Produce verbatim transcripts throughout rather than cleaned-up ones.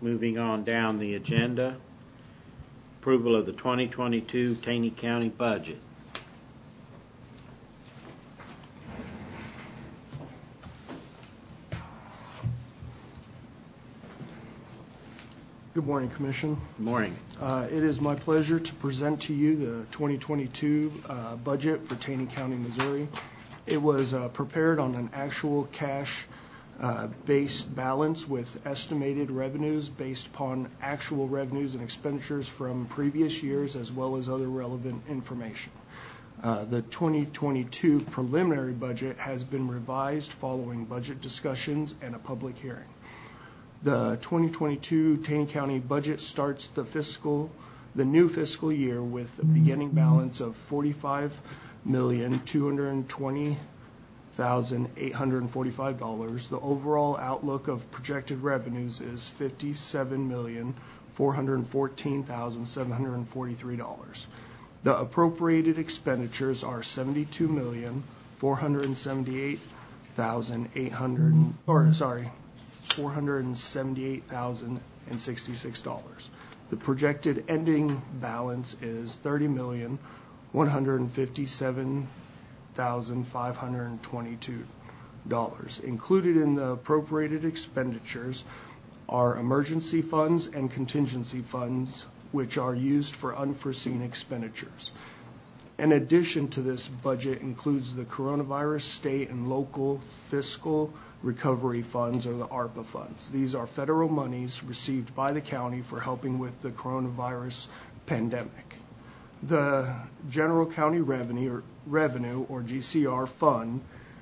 Moving on down the agenda, approval of the twenty twenty-two Taney County budget. Good morning, Commission. Good morning. Uh, it is my pleasure to present to you the twenty twenty-two uh, budget for Taney County, Missouri. It was uh, prepared on an actual cash uh, based balance with estimated revenues based upon actual revenues and expenditures from previous years as well as other relevant information. Uh, the twenty twenty-two preliminary budget has been revised following budget discussions and a public hearing. The twenty twenty-two Taney County budget starts the fiscal, the new fiscal year with a beginning balance of forty-five million two hundred twenty thousand eight hundred forty-five dollars. The overall outlook of projected revenues is fifty-seven million four hundred fourteen thousand seven hundred forty-three dollars. The appropriated expenditures are seventy-two million four hundred seventy-eight thousand eight hundred, or sorry, four hundred seventy-eight thousand sixty-six dollars. The projected ending balance is thirty million one hundred fifty-seven thousand five hundred twenty-two dollars. Included in the appropriated expenditures are emergency funds and contingency funds, which are used for unforeseen expenditures. In addition to this, budget includes the coronavirus state and local fiscal recovery funds, or the ARPA funds. These are federal monies received by the county for helping with the coronavirus pandemic. The General County Revenue, or, revenue, or G C R fund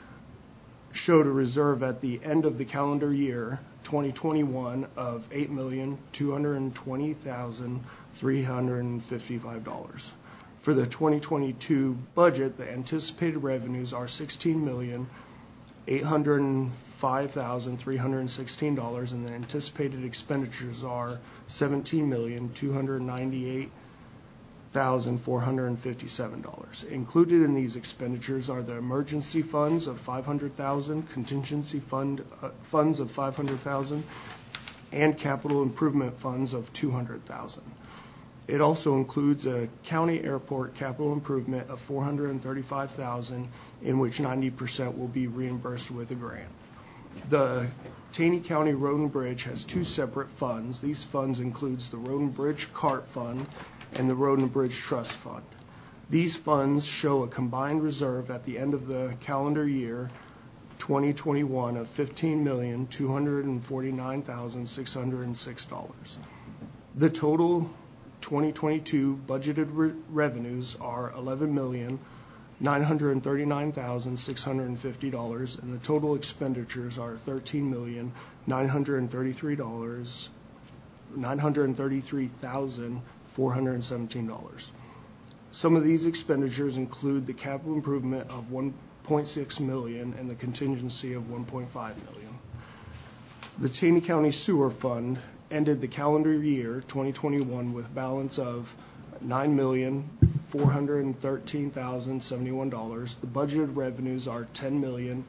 showed a reserve at the end of the calendar year twenty twenty-one of eight million two hundred twenty thousand three hundred fifty-five dollars. For the twenty twenty-two budget, the anticipated revenues are sixteen million eight hundred five thousand three hundred sixteen dollars, and the anticipated expenditures are seventeen million two hundred ninety-eight thousand four hundred fifty-seven dollars. Included in these expenditures are the emergency funds of five hundred thousand dollars, contingency fund uh, funds of five hundred thousand dollars, and capital improvement funds of two hundred thousand dollars. It also includes a county airport capital improvement of four hundred thirty-five thousand dollars, in which ninety percent will be reimbursed with a grant. The Taney County Road and Bridge has two separate funds. These funds includes the Road and Bridge CART Fund and the Road and Bridge Trust Fund. These funds show a combined reserve at the end of the calendar year twenty twenty-one of fifteen million two hundred forty-nine thousand six hundred six dollars. The total twenty twenty-two budgeted re- revenues are eleven million nine hundred thirty-nine thousand six hundred fifty dollars, and the total expenditures are thirteen million nine hundred thirty-three dollars nine hundred thirty-three thousand four hundred seventeen dollars. Some of these expenditures include the capital improvement of one point six million dollars and the contingency of one point five million dollars. The Taney County Sewer Fund ended the calendar year twenty twenty-one with balance of nine million four hundred thirteen thousand seventy-one dollars. The budgeted revenues are ten million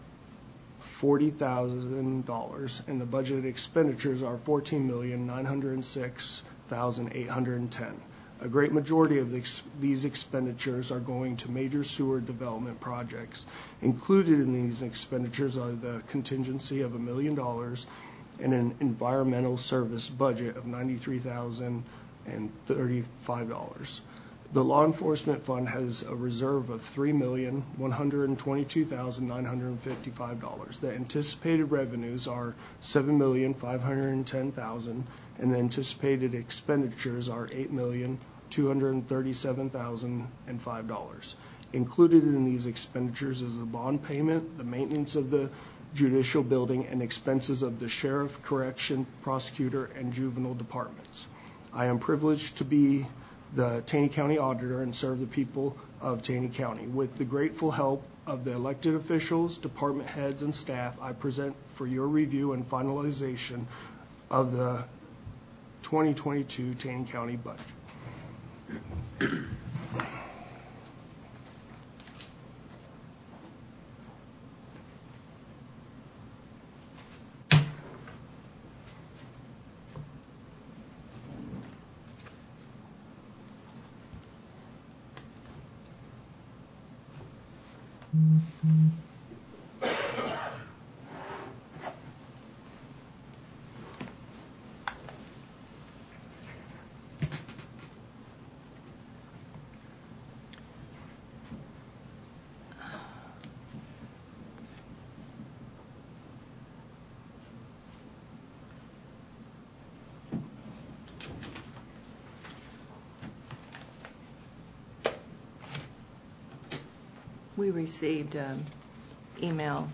forty thousand dollars, and the budgeted expenditures are fourteen million nine hundred six thousand eight hundred ten dollars. A great majority of the, these expenditures are going to major sewer development projects. Included in these expenditures are the contingency of a million dollars and an environmental service budget of ninety-three thousand thirty-five dollars. The Law Enforcement Fund has a reserve of three million one hundred twenty-two thousand nine hundred fifty-five dollars. The anticipated revenues are seven million five hundred ten thousand dollars, and the anticipated expenditures are eight million two hundred thirty-seven thousand five dollars. Included in these expenditures is the bond payment, the maintenance of the judicial building, and expenses of the sheriff, correction, prosecutor, and juvenile departments. I am privileged to be the Taney County Auditor and serve the people of Taney County. With the grateful help of the elected officials, department heads, and staff, I present for your review and finalization of the twenty twenty-two Taney County budget. We received an email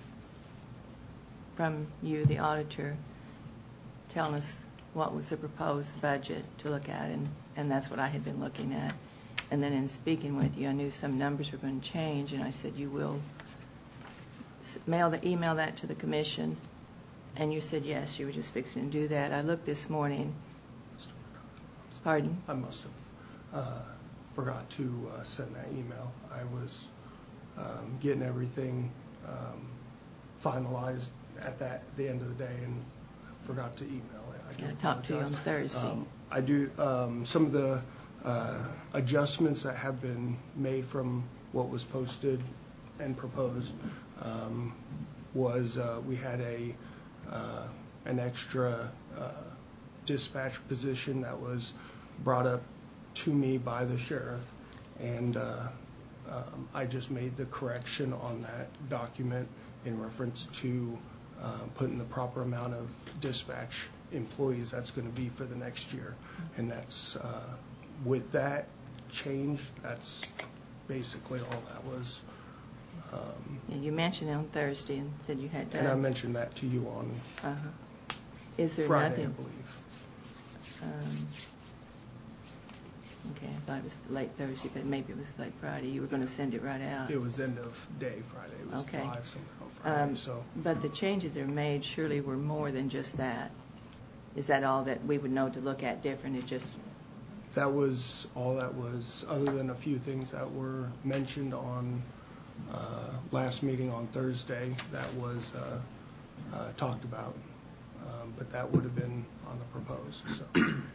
from you, the auditor, telling us what was the proposed budget to look at, and, and that's what I had been looking at. And then in speaking with you, I knew some numbers were going to change, and I said, you will mail the email that to the commission, and you said yes, you were just fixing to do that. I looked this morning. Pardon? I must have uh, forgot to uh, send that email. I was um, getting everything um, finalized at that the end of the day and forgot to email it. I, do Yeah, I talked to you on Thursday. Um, I do um, some of the uh, adjustments that have been made from what was posted and proposed um, was uh, we had a uh, an extra uh, dispatch position that was brought up to me by the sheriff, and uh, um, I just made the correction on that document in reference to uh, putting the proper amount of dispatch employees that's going to be for the next year. And that's, uh, with that change, that's basically all that was. Um, And you mentioned it on Thursday and said you had done. and I mentioned that to you on Uh-huh. Is there Friday, nothing? I believe. Um, okay, I thought it was late Thursday, but maybe it was late Friday. You were going to send it right out. It was end of day Friday. It was Okay. five something on Friday. Um, so. But the changes that are made surely were more than just that. Is that all that we would know to look at different? It just That was all that was, other than a few things that were mentioned on uh, last meeting on Thursday that was uh, uh, talked about. Um, but that would have been on the proposed. So.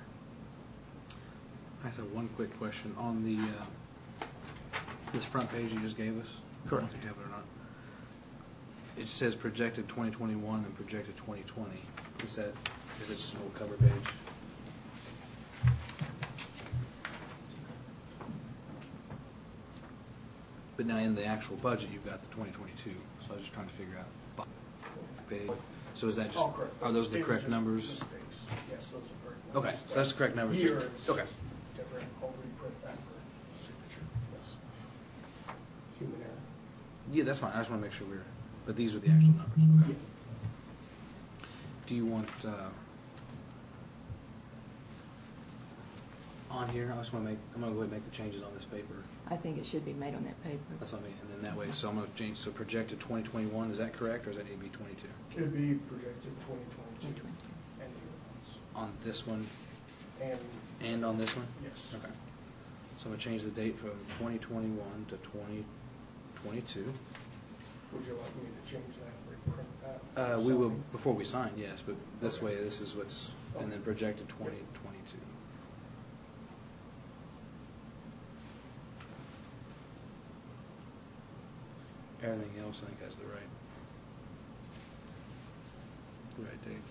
I just have one quick question on the uh, this front page you just gave us. Correct. I don't know if you have it or not. It says projected twenty twenty-one and projected twenty twenty. Is that is it just an old cover page? But now in the actual budget, you've got the twenty twenty-two. So I was just trying to figure out page. So is that just All correct. are those the It was correct just numbers? mistakes. Yes, those are correct numbers. Okay, so that's the correct numbers. Year Just- is okay. different. I'll reprint that for signature. Yes. Human error. Yeah, that's fine. I just want to make sure we're. But these are the actual numbers. Okay. Do you want uh, on here? I just want to make. I'm going to go ahead and make the changes on this paper. I think it should be made on that paper. That's what I mean. And then that way, so I'm going to change. So projected twenty twenty-one. Is that correct, or is that need to be twenty-two? It'd be projected twenty twenty-two. twenty twenty. And the other ones. On this one And and on this one. yes. Okay. So I'm going to change the date from twenty twenty-one to twenty twenty-two. Would you like me to change that, reprint that? Uh, we will before we sign, yes. But this way, this is what's and then projected twenty twenty-two. Everything else, I think, has the right, the right dates.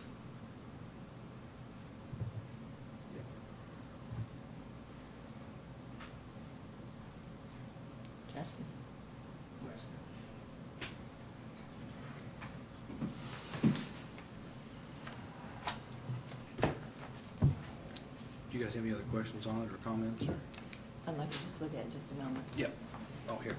Justin. Do you guys have any other questions on it or comments? Or? I'd like to just look at it just a moment. Yep. Oh, here.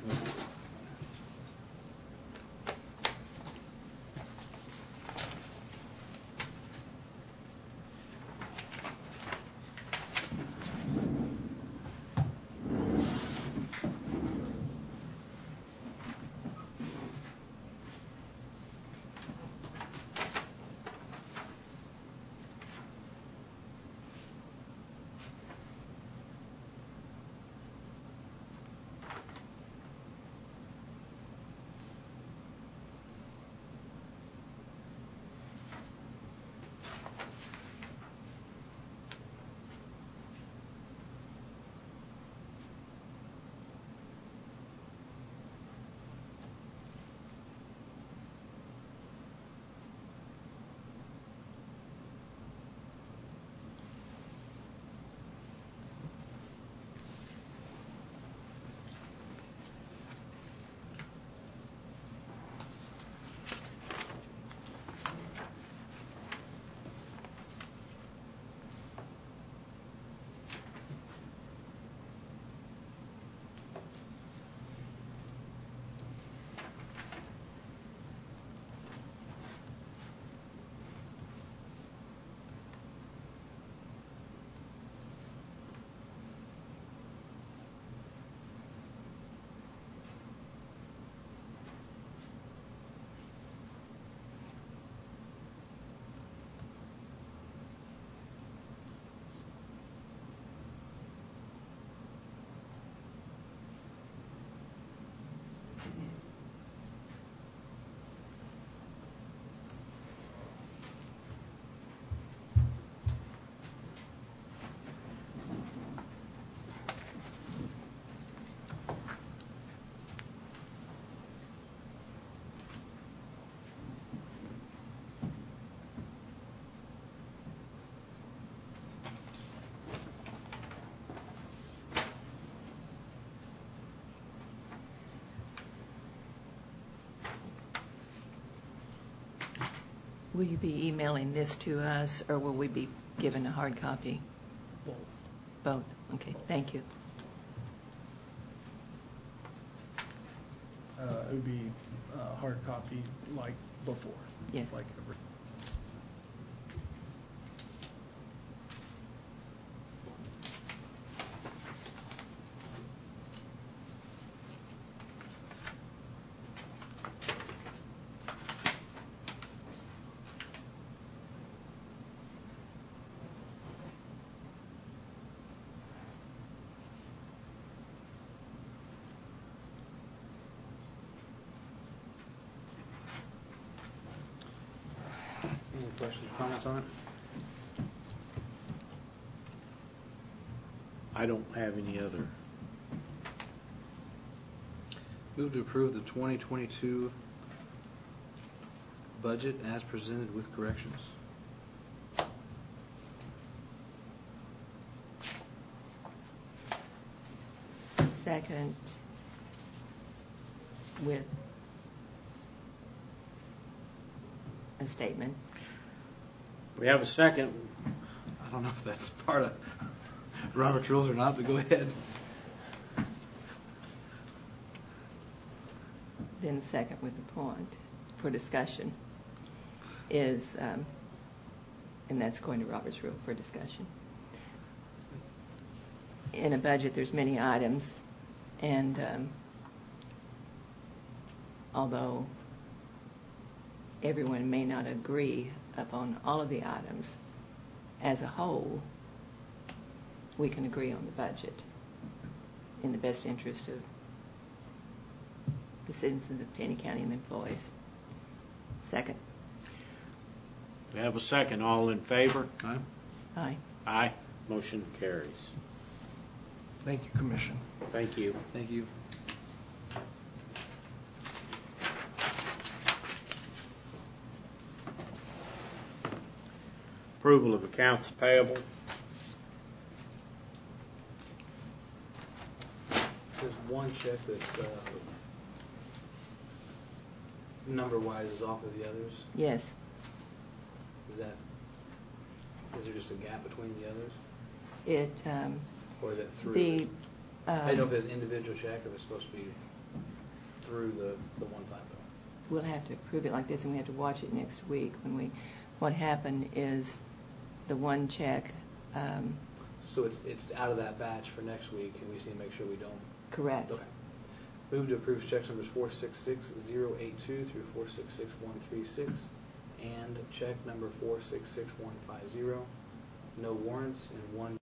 Will you be emailing this to us, or will we be given a hard copy? Both. Both. Okay, thank you. Uh, it would be uh, hard copy like before. Yes. Like every. Any questions or comments on it? I don't have any other. Move to approve the twenty twenty-two budget as presented with corrections. Second, with a statement. We have a second. I don't know if that's part of Robert's rules or not, but go ahead. Then second with the point for discussion is, um, and that's going to Robert's rule for discussion. In a budget, there's many items, and um, although everyone may not agree upon all of the items, as a whole, we can agree on the budget in the best interest of the citizens of Taney County and the employees. Second. We have a second. All in favor? Aye. Aye. Aye. Motion carries. Thank you, Commission. Thank you. Thank you. Approval of accounts payable. There's one check that's uh, number-wise is off of the others. Yes. Is that, is there just a gap between the others? It, um, Or is it through? the, I don't know um, if it's individual check or if it's supposed to be through the, the one five oh. we'll have to approve it like this, and we have to watch it next week. When we, what happened is the one check, um, So it's it's out of that batch for next week, and we just need to make sure we don't. correct. Okay. Move to approve checks numbers four six six zero eight two through four six six one three six, and check number four six six one five zero. No warrants and one